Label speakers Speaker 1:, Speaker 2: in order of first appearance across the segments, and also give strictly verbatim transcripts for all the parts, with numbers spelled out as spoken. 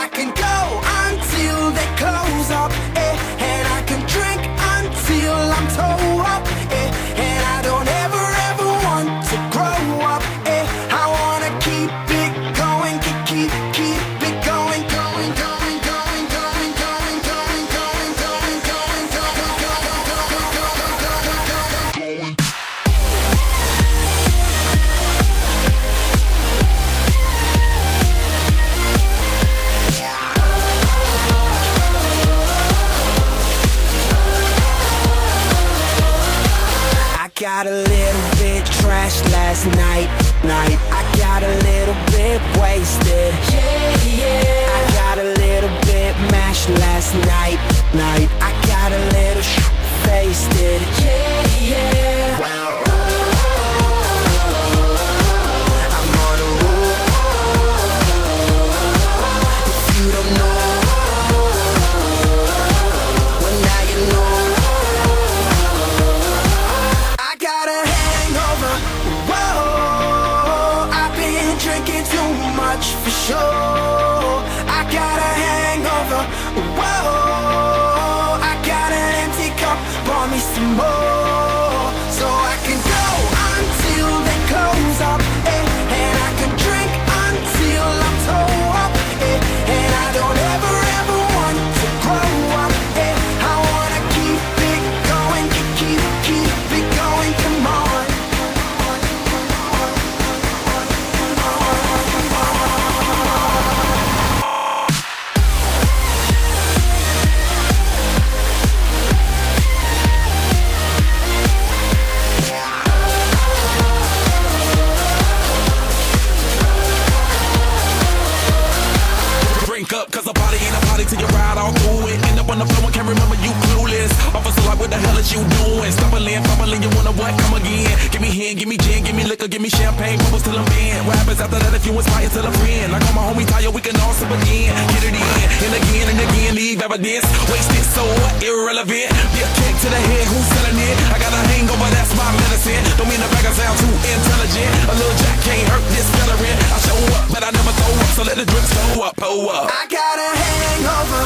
Speaker 1: I can go until they close up, eh? And I can drink until I'm toe up, eh? And I don't ever, ever want to grow up, eh? I wanna keep it going, keep, keep, keep it going, going, going, going, going, going, going, going, going, going, going, going, going, going. Got a little bit trashed last night, night. I got a little bit wasted, yeah, yeah. I got a little bit mashed last night, night. I got a little sh**faced, yeah, yeah. Wow. I'm on a roll. If you don't know, well now you know. For sure, I got a hangover. Whoa, I got an empty cup. Pour me some more, so I can go until they close up, eh? And I can drink until I'm toe up, eh? And I don't ever, ever want to grow up, eh? I wanna keep it going, keep, keep, keep it going. Come on.
Speaker 2: Up, cause a party ain't a party till you ride all through it. End up on the floor and can't remember you clueless. Officer like, what the hell is you doing? Stumbling, fumbling, you wanna what? Come again. Give me hand, give me gin, give me liquor, give me champagne, bubbles till I'm in. What happens after that if you inspire till a friend? Like all my homies tired, we can all sip again. Get it in, and again and again, leave evidence. Wasted, so what? Irrelevant. Be a kick to the head, who's selling it? I got a hangover, that's my medicine. Don't mean the bag I sound too intelligent. A little jack can't hurt this veteran. I show up, but I never throw up, so let the drinks go up, pull up.
Speaker 1: I got a hangover,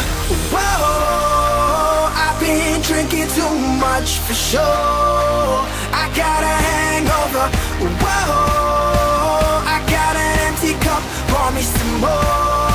Speaker 1: whoa, I've been drinking too much for sure. I got a hangover, whoa, I got an empty cup, pour me some more.